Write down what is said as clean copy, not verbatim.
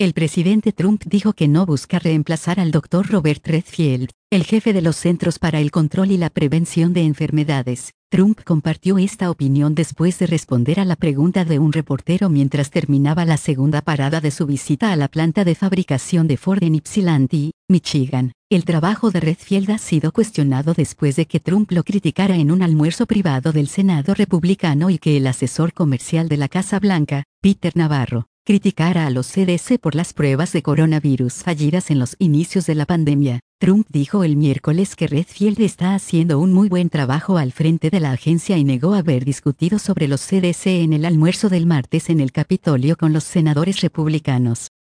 El presidente Trump dijo que no busca reemplazar al Dr. Robert Redfield, el jefe de los Centros para el Control y la Prevención de Enfermedades. Trump compartió esta opinión después de responder a la pregunta de un reportero mientras terminaba la segunda parada de su visita a la planta de fabricación de Ford en Ypsilanti, Michigan. El trabajo de Redfield ha sido cuestionado después de que Trump lo criticara en un almuerzo privado del Senado republicano y que el asesor comercial de la Casa Blanca, Peter Navarro, criticara a los CDC por las pruebas de coronavirus fallidas en los inicios de la pandemia. Trump dijo el miércoles que Redfield está haciendo un muy buen trabajo al frente de la agencia y negó haber discutido sobre los CDC en el almuerzo del martes en el Capitolio con los senadores republicanos.